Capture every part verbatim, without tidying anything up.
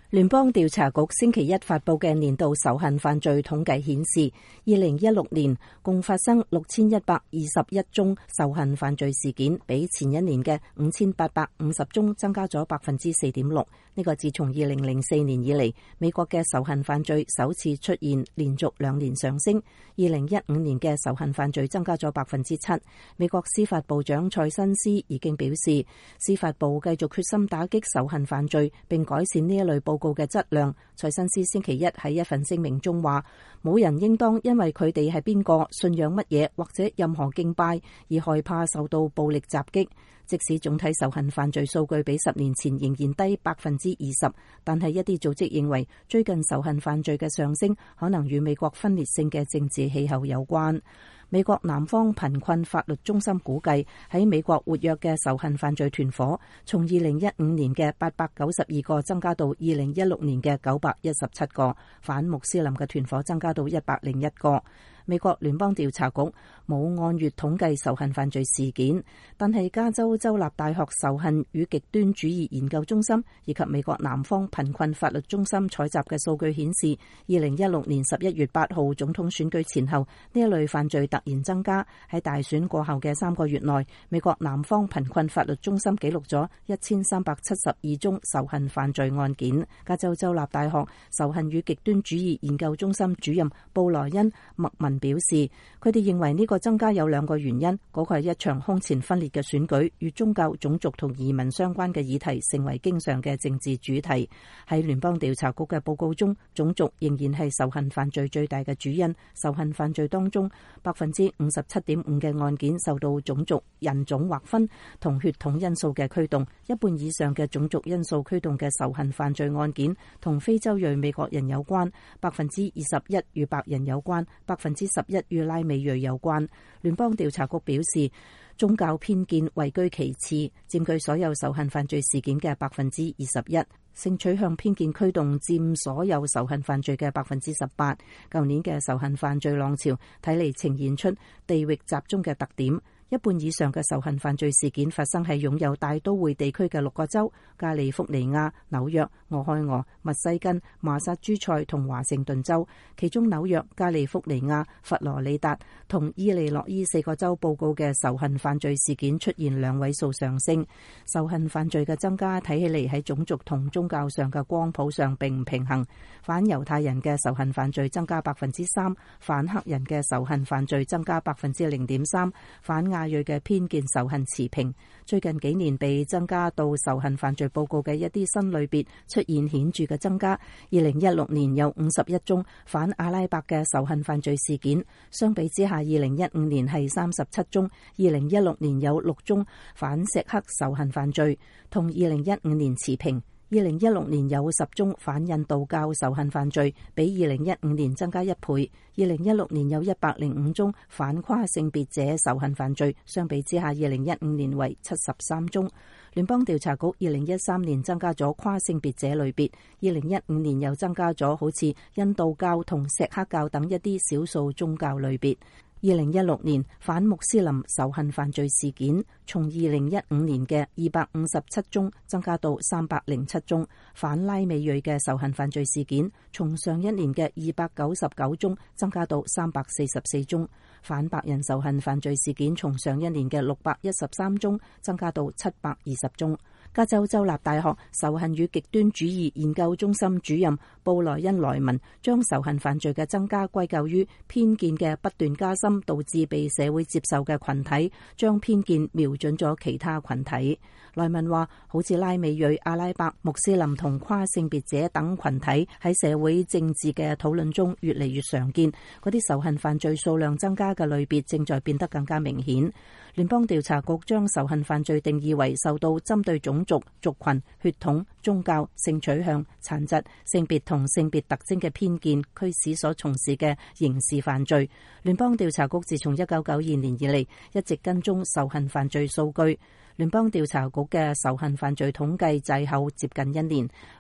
聯邦調查局星期一發佈嘅年度仇恨犯罪統計顯示，二零一六年共發生六千一百二十一宗仇恨犯罪事件，比前一年嘅五千八百五十宗增加咗百分之四點六。呢個自從二零零四年以嚟，美國嘅仇恨犯罪首次出現連續兩年上升。二零一五年嘅仇恨犯罪增加咗百分之七。美國司法部長蔡新斯已經表示，司法部繼續決心打擊仇恨犯罪，並改善呢一類報告嘅質量。蔡新斯星期一喺一份聲明中話，冇人應當因為佢哋係邊個、信仰乜嘢或者任何敬拜而害怕受到暴力襲擊。即使總體仇恨犯罪數據比十年前仍然低百分之二十，但係一啲組織認為最近仇恨犯罪嘅上升可能與美國分裂性嘅政治氣候有關。美國南方貧困法律中心估計，喺美國活躍嘅仇恨犯罪團伙從二零一五年嘅八百九十二個增加到二零一六年嘅九百一十七個，反穆斯林嘅團伙增加到一百零一個。美國聯邦調查局冇按月統計仇恨犯罪事件，但係加州州立大學仇恨與極端主義研究中心以及美國南方貧困法律中心採集嘅數據顯示，二零一六年十一月八號總統選舉前後，呢一類犯罪突然增加。喺大選過後嘅三個月內，美國南方貧困法律中心記錄咗一千三百七十二宗仇恨犯罪案件。加州州立大學仇恨與極端主義研究中心主任布萊恩·麥文表示，佢哋認為呢個增加有兩個原因，嗰個係一場空前分裂嘅選舉，與宗教、種族同移民相關嘅議題成為經常嘅政治主題。喺聯邦調查局嘅報告中，種族仍然係仇恨犯罪最大嘅主因。仇恨犯罪當中，百分之五十七點五嘅案件受到種族、人種劃分同血統因素嘅驅動，一半以上嘅種族因素驅動嘅仇恨犯罪案件同非洲裔美國人有關，百分之二十一與白人有關，百分之十一與拉美裔有關。聯邦調查局表示，宗教偏見位居其次，佔據所有仇恨犯罪事件嘅百分之二十一。性取向偏見驅動佔所有仇恨犯罪嘅百分之十八。舊年嘅仇恨犯罪浪潮睇嚟呈現出地域集中嘅特點。一半以上嘅仇恨犯罪事件發生喺擁有大都會地區嘅六個州：加利福尼亞、紐約、俄亥俄、密西根、馬薩諸塞同華盛頓州。其中紐約、加利福尼亞、佛羅里達同伊利諾伊四個州報告嘅仇恨犯罪事件出現兩位數上升。仇恨犯罪嘅增加睇起嚟喺種族同宗教上嘅光譜上並唔平衡。反猶太人嘅仇恨犯罪增加百分之三，反黑人嘅仇恨犯罪增加百分之零點三，反亞裔嘅偏見仇恨持平。最近幾年被增加到仇恨犯罪報告嘅一啲新類別出現顯著嘅增加。二零一六年有五十一宗反阿拉伯嘅仇恨犯罪事件，相比之下二零一五年係三十七宗。二零一六年有六宗反錫克仇恨犯罪，同二零一五年持平。二零一六年有十宗反印度教仇恨犯罪，比二零一五年增加一倍。二零一六年有一百零五宗反跨性別者仇恨犯罪，相比之下二零一五年為七十三宗。聯邦調查局二零一三年增加咗跨性別者類別，二零一五年又增加咗好似印度教同錫克教等一啲少數宗教類別。二零一六年反穆斯林仇恨犯罪事件從二零一五年嘅二百五十七宗增加到三百零七宗，反拉美裔嘅仇恨犯罪事件從上一年嘅二百九十九宗增加到三百四十四宗，反白人仇恨犯罪事件從上一年嘅六百一十三宗增加到七百二十宗。加州州立大學仇恨與極端主義研究中心主任布萊恩·萊文將仇恨犯罪嘅增加歸咎於偏見嘅不斷加深，導致被社會接受嘅群體將偏見瞄準咗其他群體。萊文話，好似拉美裔、阿拉伯、穆斯林同跨性別者等群體喺社會政治嘅討論中越嚟越常見，嗰啲仇恨犯罪數量增加嘅類別正在變得更加明顯。聯邦調查局將仇恨犯罪定義為受到針對種族、族群、血統、宗教、性取向、殘疾、性別同性別特徵嘅偏見驅使所從事嘅刑事犯罪。聯邦調查局自從一九九二年以嚟一直跟蹤仇恨犯罪數據。聯邦調查局嘅仇恨犯罪統計滯後接近一年，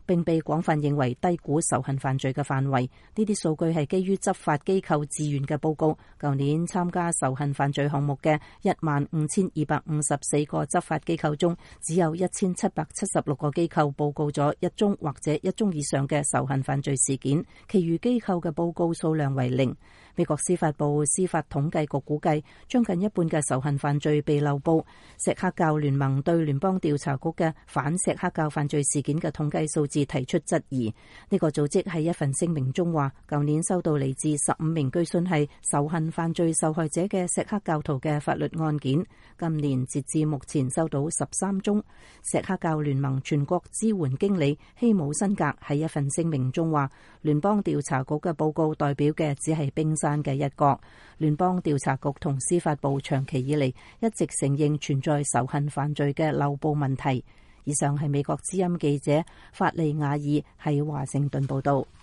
並被廣泛認為低估仇恨犯罪嘅範圍。呢啲數據係基於執法機構自願嘅報告。舊年參加仇恨犯罪項目嘅一萬五千二百五十四個執法機構中，只有一千七百七十六個機構報告咗一宗或者一宗以上嘅仇恨犯罪事件，其餘機構嘅報告數量為零。美國司法部司法統計局估計，將近一半嘅仇恨犯罪被漏報。錫克教聯盟對聯邦調查局嘅反錫克教犯罪事件嘅統計數字提出質疑。呢個組織喺一份聲明中話，舊年收到嚟自十五名據信係仇恨犯罪受害者嘅錫克教徒嘅法律案件，今年截至目前收到十三宗。錫克教聯盟全國支援經理希姆辛格喺一份聲明中話，聯邦調查局嘅報告代表嘅只係冰山嘅一角。聯邦調查局同司法部長期以嚟一直承認存在仇恨犯罪嘅漏報問題。以上係美國之音記者法利亞爾喺華盛頓報道。